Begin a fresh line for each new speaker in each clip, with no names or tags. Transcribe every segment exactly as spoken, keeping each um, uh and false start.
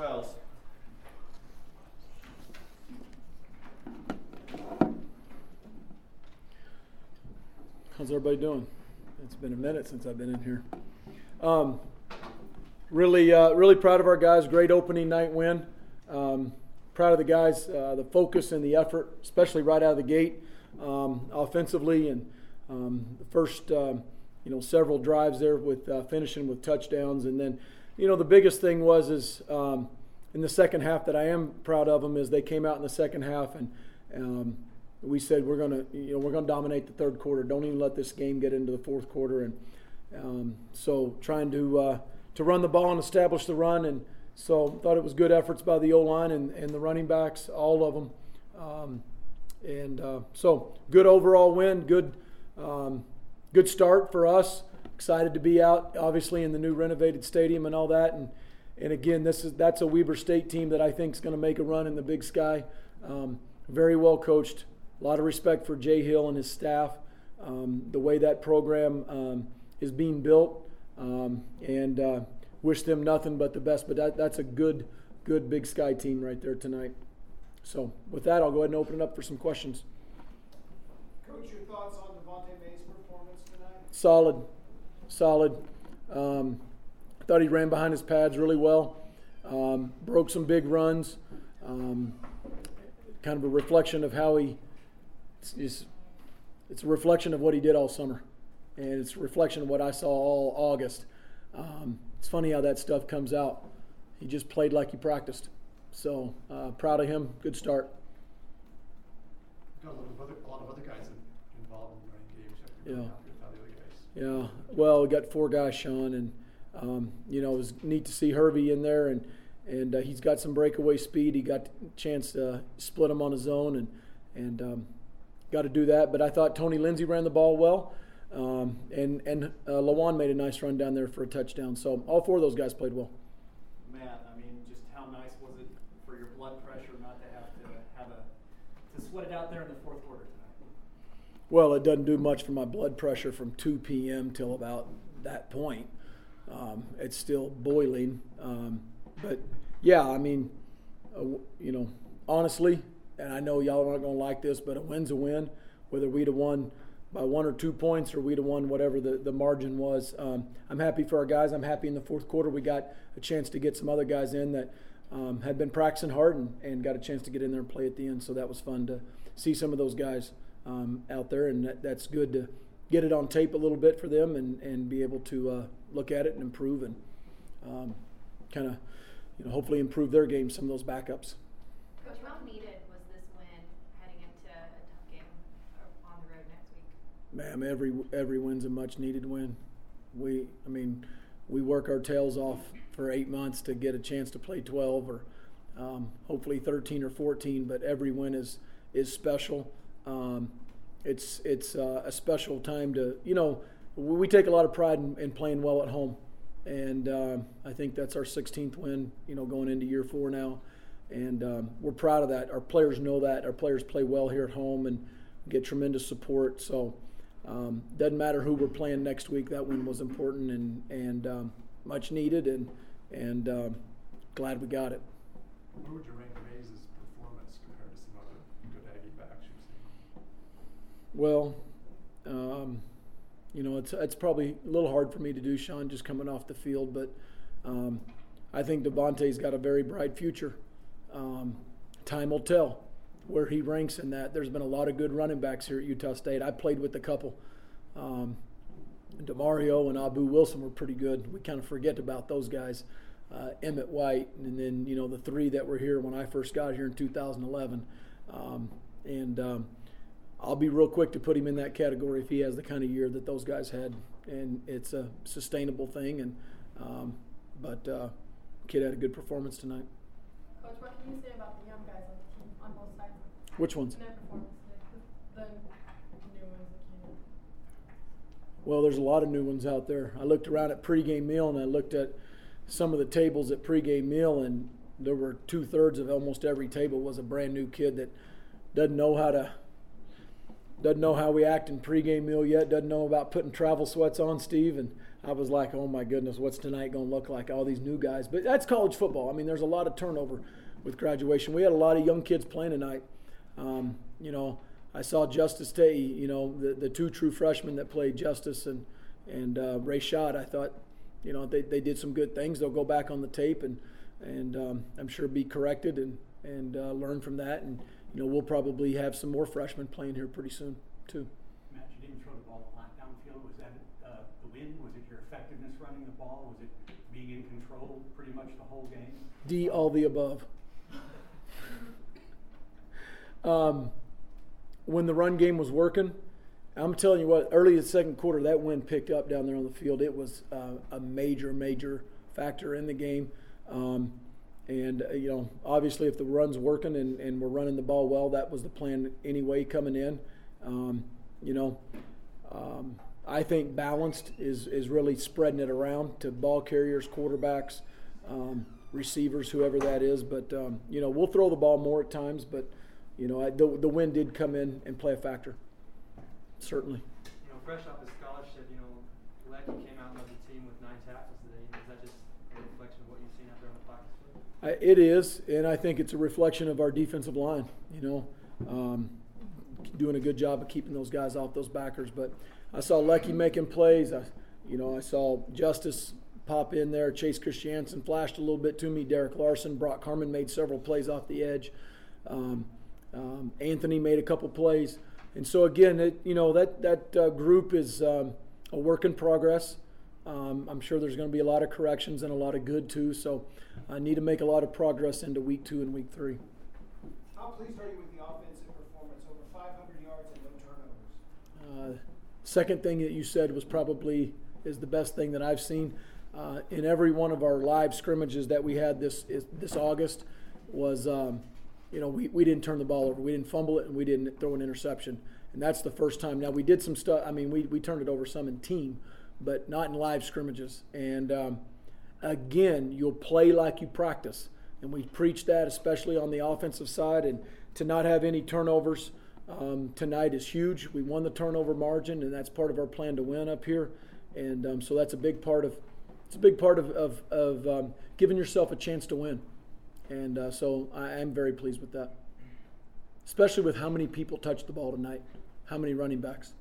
Wells.
How's everybody doing? It's been a minute since I've been in here. Um, really, uh, really proud of our guys. Great opening night win. Um, proud of the guys, uh, the focus and the effort, especially right out of the gate, um, offensively, and um, the first, um, you know, several drives there with uh, finishing with touchdowns. And then, you know, the biggest thing was is um, in the second half that I am proud of them is they came out in the second half and. Um, We said we're gonna, you know, we're gonna dominate the third quarter. Don't even let this game get into the fourth quarter, and um, so trying to uh, to run the ball and establish the run. And so thought it was good efforts by the O-line and, and the running backs, all of them. Um, and uh, so good overall win, good um, good start for us. Excited to be out, obviously, in the new renovated stadium and all that. And and again, this is that's a Weber State team that I think is going to make a run in the Big Sky. Um, very well coached. A lot of respect for Jay Hill and his staff, um, the way that program um, is being built, um, and uh, wish them nothing but the best. But that, that's a good, good Big Sky team right there tonight. So with that, I'll go ahead and open it up for some questions.
Coach, your thoughts on Devontae May's performance tonight?
Solid, solid. Um, I thought he ran behind his pads really well, um, broke some big runs, um, kind of a reflection of how he It's, it's, it's a reflection of what he did all summer, and it's a reflection of what I saw all August. Um, it's funny how that stuff comes out. He just played like he practiced. So uh, proud of him. Good start.
Got a lot of other, a lot of other guys involved in the running games.
Yeah.
How the other guys.
Yeah. Well, we got four guys, Sean, and um, you know it was neat to see Hervey in there, and and uh, he's got some breakaway speed. He got a chance to split him on his own, and and. Um, Got to do that, but I thought Tony Lindsay ran the ball well, um, and and uh, Lawan made a nice run down there for a touchdown. So all four of those guys played well.
Matt, I mean, just how nice was it for your blood pressure not to have to have a to sweat it out there in the fourth quarter tonight?
Well, it doesn't do much for my blood pressure from two p.m. till about that point. Um, it's still boiling, um, but yeah, I mean, uh, you know, honestly. And I know y'all aren't going to like this, but a win's a win, whether we'd have won by one or two points or we'd have won whatever the, the margin was. Um, I'm happy for our guys. I'm happy in the fourth quarter we got a chance to get some other guys in that um, had been practicing hard and, and got a chance to get in there and play at the end. So that was fun to see some of those guys um, out there, and that, that's good to get it on tape a little bit for them and, and be able to uh, look at it and improve and um, kind of, you know, hopefully improve their game, some of those backups.
Coach, how needed on the road next week?
Ma'am, every every win's a much needed win. We, I mean, we work our tails off for eight months to get a chance to play twelve or um, hopefully thirteen or fourteen. But every win is is special. Um, it's it's uh, a special time to, you know, we take a lot of pride in, in playing well at home, and um, I think that's our sixteenth win. You know, going into year four now. And um, we're proud of that. Our players know that. Our players play well here at home and get tremendous support. So um, doesn't matter who we're playing next week. That win was important and and um, much needed, and and um, glad we got it.
Where would you rank Mays' performance compared to some other good Aggie backs you've seen?
Well, um, you know, it's it's probably a little hard for me to do, Sean, just coming off the field, but um, I think Devontae's got a very bright future. Um, time will tell where he ranks in that. There's been a lot of good running backs here at Utah State. I played with a couple. Um, DeMario and Abu Wilson were pretty good. We kind of forget about those guys. Uh, Emmett White, and then, you know, the three that were here when I first got here in two thousand eleven. Um, and um, I'll be real quick to put him in that category if he has the kind of year that those guys had. And it's a sustainable thing. And um, But uh, kid had a good performance tonight.
Coach, what can you say about the young guys on the team on both sides?
Which ones?
Their performance today, the new ones that came in.
Well, there's a lot of new ones out there. I looked around at pregame meal and I looked at some of the tables at pregame meal, and there were two thirds of almost every table was a brand new kid that doesn't know how to doesn't know how we act in pregame meal yet. Doesn't know about putting travel sweats on, Steve. And I was like, oh my goodness, what's tonight going to look like? All these new guys. But that's college football. I mean, there's a lot of turnover with graduation. We had a lot of young kids playing tonight. Um, you know, I saw Justice Tay, you know, the, the two true freshmen that played, Justice and, and uh, Ray Schott. I thought, you know, they, they did some good things. They'll go back on the tape and, and um, I'm sure be corrected and, and uh, learn from that. And, you know, we'll probably have some more freshmen playing here pretty soon, too.
Matt, you didn't throw the ball a lot downfield. Was that uh, the wind? Was it your effectiveness running the ball? Was it being in control pretty much the whole game?
D, all the above. um, when the run game was working, I'm telling you what, early in the second quarter, that wind picked up down there on the field. It was uh, a major, major factor in the game. Um, and, uh, you know, obviously if the run's working and, and we're running the ball well, that was the plan anyway coming in. Um, you know, um, I think balanced is, is really spreading it around to ball carriers, quarterbacks, um, receivers, whoever that is. But, um, you know, we'll throw the ball more at times, but, you know, I, the, the wind did come in and play a factor. Certainly.
You know, fresh off the scholarship, you know, Lecky came out and led the team with nine tackles today. Is that just a reflection of what you've seen out there on the practice field?
I, it is, and I think it's a reflection of our defensive line, you know, um, doing a good job of keeping those guys off those backers. But I saw Lecky making plays. I, you know, I saw Justice pop in there. Chase Christiansen flashed a little bit to me. Derek Larson, Brock Harmon made several plays off the edge. Um, um, Anthony made a couple plays. And so again, it, you know, that that uh, group is um, a work in progress. Um, I'm sure there's going to be a lot of corrections and a lot of good too. So I need to make a lot of progress into week two and week three.
How pleased are you with the offensive performance? Over five hundred yards and no turnovers.
Uh, second thing that you said was probably is the best thing that I've seen. Uh, in every one of our live scrimmages that we had this is, this August was. Um, You know, we, we didn't turn the ball over. We didn't fumble it, and we didn't throw an interception. And that's the first time. Now, we did some stuff. I mean, we, we turned it over some in team, but not in live scrimmages. And, um, again, you'll play like you practice. And we preach that, especially on the offensive side. And to not have any turnovers um, tonight is huge. We won the turnover margin, and that's part of our plan to win up here. And um, so that's a big part of it's a big part of, of, of um, giving yourself a chance to win. And uh, so I am very pleased with that, especially with how many people touched the ball tonight, how many running backs.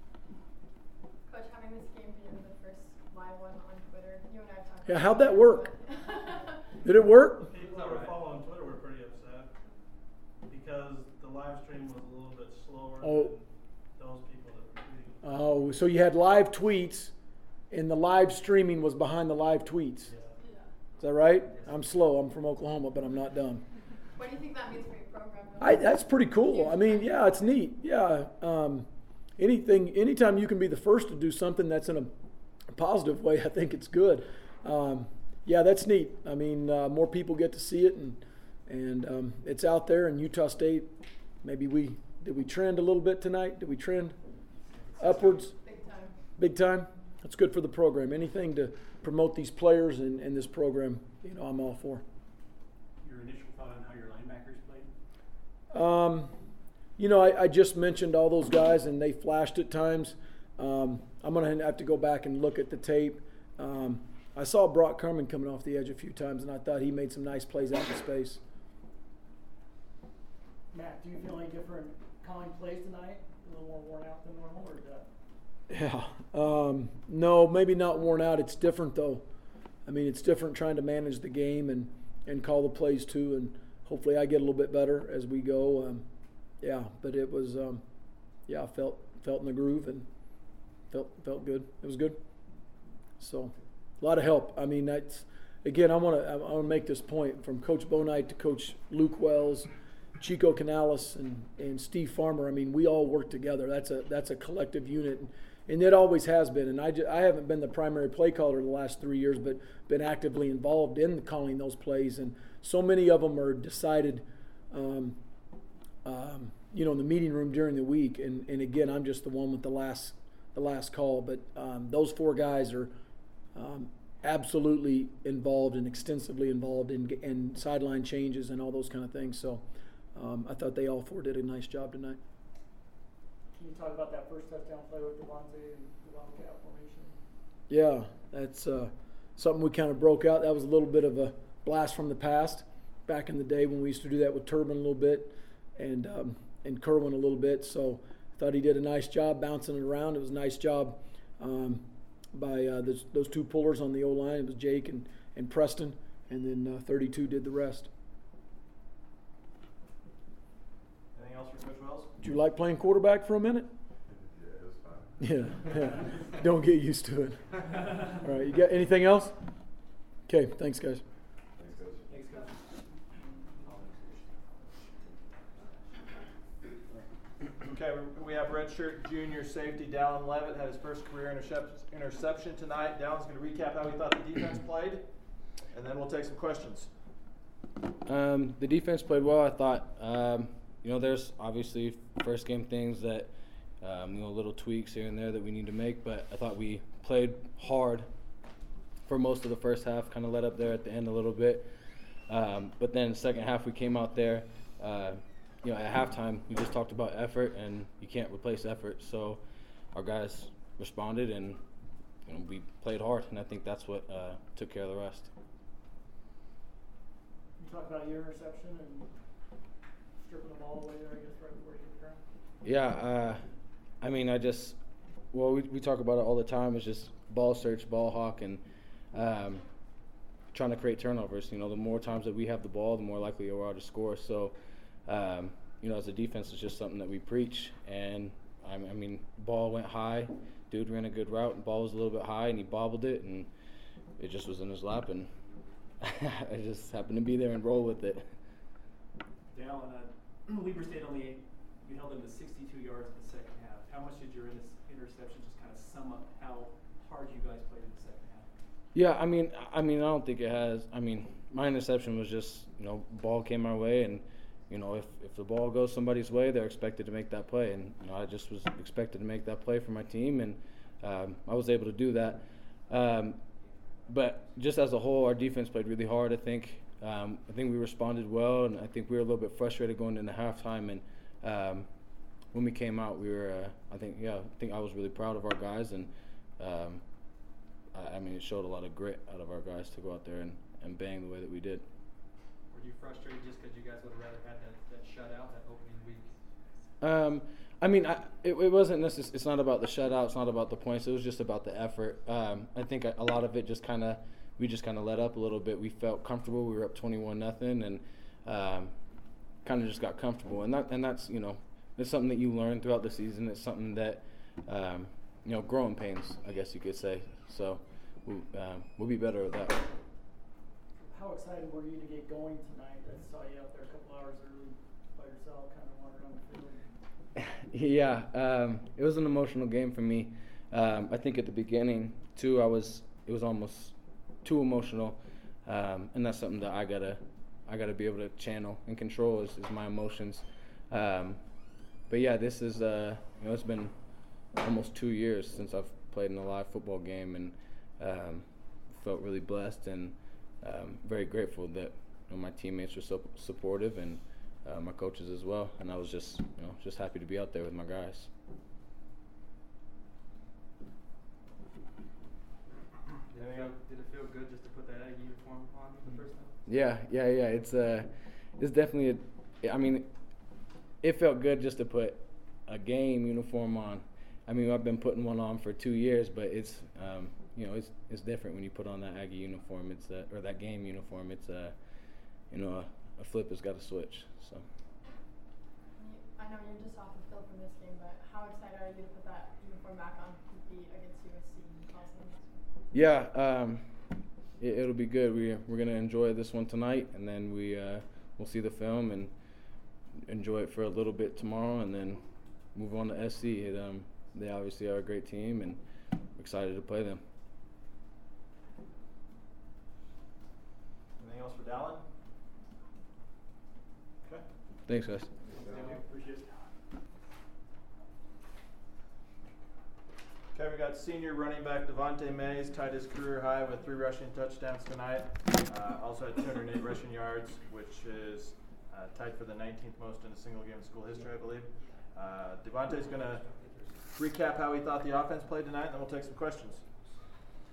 Coach, having this game be the first live one on Twitter, you and I have talked
Yeah,
about
how'd that work?
it.
Did it work?
People that were following Twitter were pretty upset because the live stream was a little bit slower
Oh.
than those people that were tweeting.
Oh, so you had live tweets, and the live streaming was behind the live tweets.
Yeah.
Yeah.
Is that right? I'm slow. I'm from Oklahoma, but I'm not dumb.
What do you think that means for your program? though?
I, that's pretty cool. I mean, yeah, it's neat. Yeah, um, anything, anytime you can be the first to do something that's in a positive way, I think it's good. Um, yeah, that's neat. I mean, uh, more people get to see it, and and um, it's out there. In Utah State, maybe we did we trend a little bit tonight? Did we trend upwards?
Big time.
Big time. That's good for the program. Anything to promote these players and, and this program, you know, I'm all for.
Your initial thought on how your linebackers played?
Um, you know, I, I just mentioned all those guys, and they flashed at times. Um, I'm going to have to go back and look at the tape. Um, I saw Brock Harmon coming off the edge a few times, and I thought he made some nice plays out in space.
Matt, do you feel any different calling plays tonight? A little more worn out than normal, or is that?
Yeah. Um, no, maybe not worn out. It's different, though. I mean, it's different trying to manage the game and, and call the plays, too, and hopefully I get a little bit better as we go. Um, yeah, but it was, um, yeah, I felt, felt in the groove and felt felt good. It was good. So a lot of help. I mean, that's, again, I want to I want to make this point from Coach Bonite to Coach Luke Wells, Chico Canales, and, and Steve Farmer. I mean, we all work together. That's a that's a collective unit, and, and it always has been. And I, just, I haven't been the primary play caller the last three years, but been actively involved in calling those plays. And so many of them are decided, um, um, you know, in the meeting room during the week. And, and again, I'm just the one with the last the last call. But um, those four guys are um, absolutely involved and extensively involved in, in sideline changes and all those kind of things. So. Um, I thought they all four did a nice job tonight.
Can you talk about that first touchdown play with Devontae and the Wildcat formation?
Yeah, that's uh, something we kind of broke out. That was a little bit of a blast from the past, back in the day when we used to do that with Turbin a little bit, and um, and Kerwin a little bit. So I thought he did a nice job bouncing it around. It was a nice job um, by uh, those, those two pullers on the O-line. It was Jake and, and Preston, and then uh, thirty-two did the rest.
Anything else for Coach Wells?
Did you like playing quarterback for a minute?
Yeah, it was fun.
Yeah, yeah. Don't get used to it. All right, you got anything else? Okay, thanks, guys.
Thanks, Coach.
Thanks, Coach.
Okay, we, we have redshirt junior safety Dallin Levitt had his first career intercept, interception tonight. Dallin's going to recap how he thought the defense played, and then we'll take some questions.
Um, the defense played well. I thought, um, you know, there's obviously first game things that, um, you know, little tweaks here and there that we need to make, but I thought we played hard for most of the first half, kind of let up there at the end a little bit. Um, but then the second half we came out there, uh, you know, at halftime we just talked about effort, and you can't replace effort. So our guys responded, and you know, we played hard, and I think that's what uh, took care of the rest.
You talk about your interception and stripping the ball away there, I guess, right before you hit the ground.
Yeah, uh, I mean, I just, well, we we talk about it all the time. It's just ball search, ball hawk, and um, trying to create turnovers. You know, the more times that we have the ball, the more likely we are to score. So, um, you know, as a defense, it's just something that we preach. And, I, I mean, ball went high. Dude ran a good route, and ball was a little bit high, and he bobbled it, and it just was in his lap, and I just happened to be there and roll with it.
Dallin, uh, Weber State only, you held them to sixty-two yards in the second half. How much did your inter- interception just kind of sum up how hard you guys played in the second half?
Yeah, I mean, I mean, I don't think it has. I mean, my interception was just, you know, ball came our way, and you know, if if the ball goes somebody's way, they're expected to make that play, and you know, I just was expected to make that play for my team, and um, I was able to do that. Um, but just as a whole, our defense played really hard. I think um, I think we responded well, and I think we were a little bit frustrated going into halftime. And um, when we came out, we were, uh, I think, yeah, I think I was really proud of our guys, and um, I, I mean, it showed a lot of grit out of our guys to go out there and, and bang the way that we did.
Were you frustrated just because you guys would have rather had that, that shutout that opening week?
Um, I mean, I, it, it wasn't necessarily. It's not about the shutout. It's not about the points. It was just about the effort. Um, I think a, a lot of it just kind of, we just kind of let up a little bit. We felt comfortable. We were up twenty-one nothing, and um, kind of just got comfortable. And that, and that's, you know, it's something that you learn throughout the season. It's something that, um, you know, growing pains, I guess you could say. So we, um, we'll be better at that.
How excited were you to get going tonight? I saw you out there a couple hours early by yourself, kind of wandering around the field.
Yeah, um, it was an emotional game for me. Um, I think at the beginning too, I was it was almost too emotional, um, and that's something that I gotta I gotta be able to channel and control is, is my emotions. Um, but yeah, this is uh, you know, it's been almost two years since I've played in a live football game, and um, felt really blessed and um, very grateful that you know, my teammates were so supportive, and Uh, my coaches as well, and I was just, you know, just happy to be out there with my guys.
Did it feel, did it feel good just to put that Aggie uniform on for the first time?
Yeah, yeah, yeah. It's uh, it's definitely a. I mean, it felt good just to put a game uniform on. I mean, I've been putting one on for two years, but it's, um, you know, it's it's different when you put on that Aggie uniform. It's uh, or that game uniform. It's uh, you know. A, A flip has got to switch. So.
I know you're just off the field from this game, but how excited are you to put that uniform back on to compete against U S C also next week?
Yeah, um, it, it'll be good. We we're gonna enjoy this one tonight, and then we uh, we'll see the film and enjoy it for a little bit tomorrow, and then move on to S C. It, um, they obviously are a great team, and I'm excited to play them.
Anything else for Dallin?
Thanks, guys.
Appreciate it.
Okay, we got senior running back Devontae Mays tied his career high with three rushing touchdowns tonight. Uh, also had two hundred eight rushing yards, which is uh, tied for the nineteenth most in a single game in school history, I believe. Uh, Devontae's going to recap how he thought the offense played tonight, and then we'll take some questions.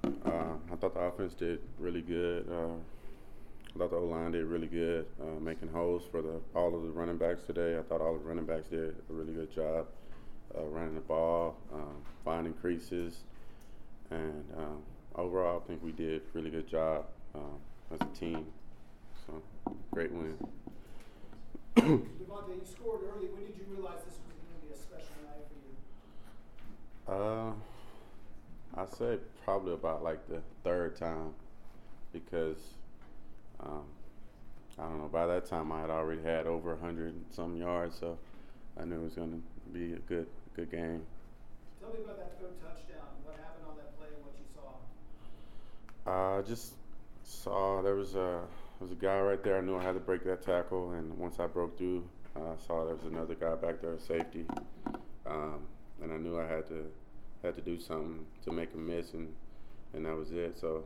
Uh, I thought the offense did really good. Uh, I thought the O-line did really good, uh, making holes for the all of the running backs today. I thought all of the running backs did a really good job uh, running the ball, um, finding creases, and um, overall, I think we did a really good job um, as a team. So, great win.
Devontae, you scored early. When did you realize this was going to be a special night for you?
Uh, I say probably about like the third time, because um, I don't know. By that time, I had already had over a hundred and some yards, so I knew it was going to be a good, good game.
Tell me about that third touchdown. What happened on that play and what you saw?
I uh, just saw there was a there was a guy right there. I knew I had to break that tackle, and once I broke through, I uh, saw there was another guy back there, safety, um, and I knew I had to had to do something to make a miss, and and that was it. So.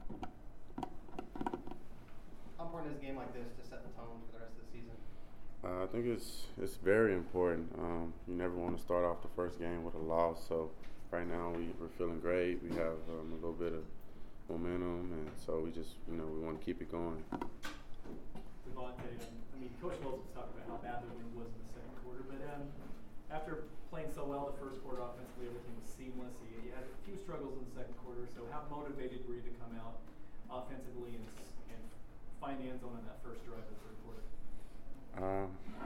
How important is a game like this to set the tone for the rest of the season?
Uh, I think it's it's very important. Um, you never want to start off the first game with a loss. So right now we, we're feeling great. We have um, a little bit of momentum, and so we just you know we want to keep it going.
Devontae, I mean, Coach Wells was talking about how bad the wind was in the second quarter, but um, after playing so well the first quarter offensively, everything was seamless. You, you had a few struggles in the second quarter. So how motivated were you to come out offensively and and find the end zone on that first drive of the third quarter?
Um,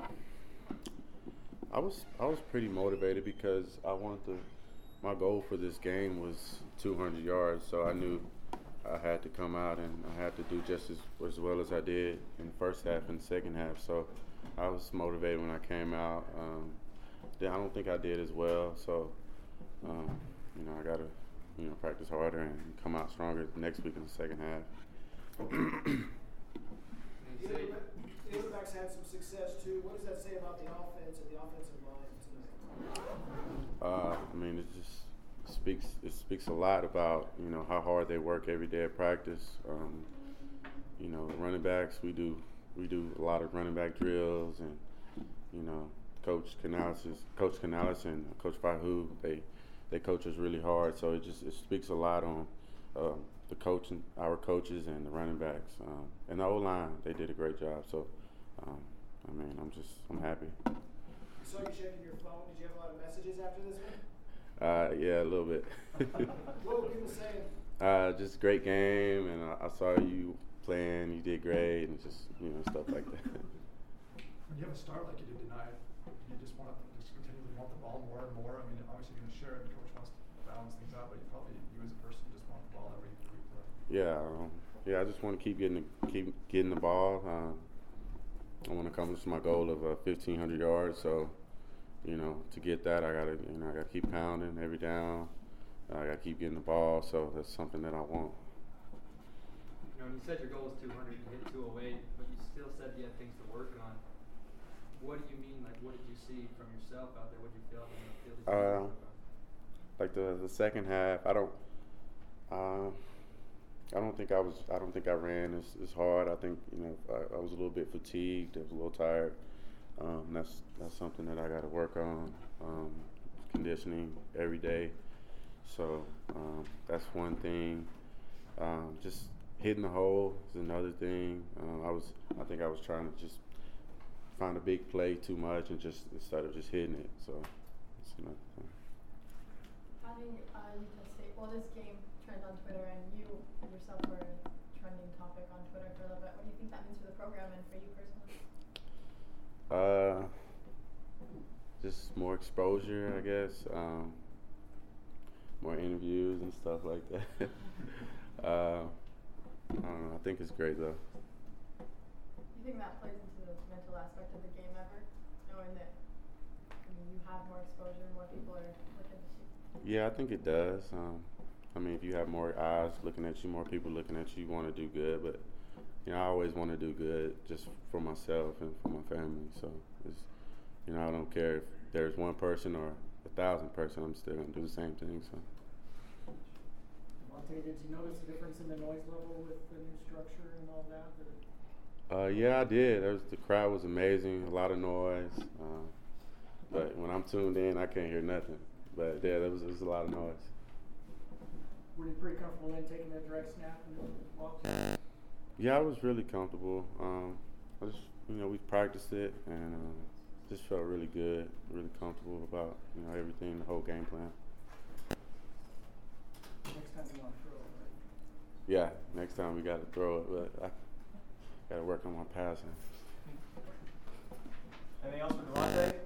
I was I was pretty motivated because I wanted to. My goal for this game was two hundred yards, so I knew I had to come out and I had to do just as as well as I did in the first half and the second half. So I was motivated when I came out. Um, I don't think I did as well, so um, you know I got to you know practice harder and come out stronger next week in the second half.
The other backs had some success too. What does that say about the offense and the offensive line tonight?
Uh, I mean, it just speaks. It speaks a lot about you know how hard they work every day at practice. Um, you know, the running backs. We do we do a lot of running back drills, and you know, Coach Canales, Coach Canales and Coach Fahu, they they coach us really hard. So it just it speaks a lot on. Uh, the coach and our coaches and the running backs um, and the O-line, they did a great job. So, um, I mean, I'm just, I'm happy.
I saw you checking your phone. Did you have a lot of messages after this one?
Uh, yeah, a little bit.
What were people saying?
Uh, just great game, and I, I saw you playing. You did great, and just you know stuff like that.
When you have a start like you did tonight, you just want to just continue to want the ball more and more. I mean, obviously you're going to share it. The coach wants to balance things out, but you probably you as a person just want the ball every.
Yeah, um, yeah. I just want to keep getting the, keep getting the ball. Um, I want to accomplish my goal of uh, fifteen hundred yards. So, you know, to get that, I gotta, you know, I gotta keep pounding every down. I gotta keep getting the ball. So that's something that I want.
You know, you said your goal was two hundred, you hit two oh eight, but you still said you had things to work on. What do you mean? Like, what did you see from yourself out there? What did you feel on the field?
Uh, like the the second half, I don't. Uh, I don't think I was. I don't think I ran as, as hard. I think you know I, I was a little bit fatigued. I was a little tired. Um, that's that's something that I got to work on. Um, conditioning every day. So um, that's one thing. Um, just hitting the hole is another thing. Um, I was. I think I was trying to just find a big play too much and just instead of just hitting it. So it's another thing.
Having uh, Utah State. Well, this game trend on Twitter, and you yourself were a trending topic on Twitter for a little bit. What do you think that means for the program and for you personally?
Uh, just more exposure, I guess. Um, more interviews and stuff like that. uh, I don't know. I think it's great though.
Do you think that plays into the mental aspect of the game ever, knowing that I mean, you have more exposure, more people are looking at you?
Yeah, I think it does. Um, I mean, if you have more eyes looking at you, more people looking at you, you want to do good. But, you know, I always want to do good just for myself and for my family. So, it's, you know, I don't care if there's one person or a thousand person, I'm still going to do the same thing. So.
Devontae, did you notice a difference in the noise level with the new structure and all that? That
Uh, yeah, I did. There was, the crowd was amazing, a lot of noise. Uh, but when I'm tuned in, I can't hear nothing. But, yeah, there was, there was a lot of noise.
were you pretty comfortable then taking that direct snap and then walk?
Yeah, I was really comfortable. Um, I just, you know, we practiced it and um, just felt really good, really comfortable about, you know, everything, the whole game plan.
Next time you want to throw it, right?
Yeah, next time we got to throw it, but I got to work on my passing.
Anything else for Devontae?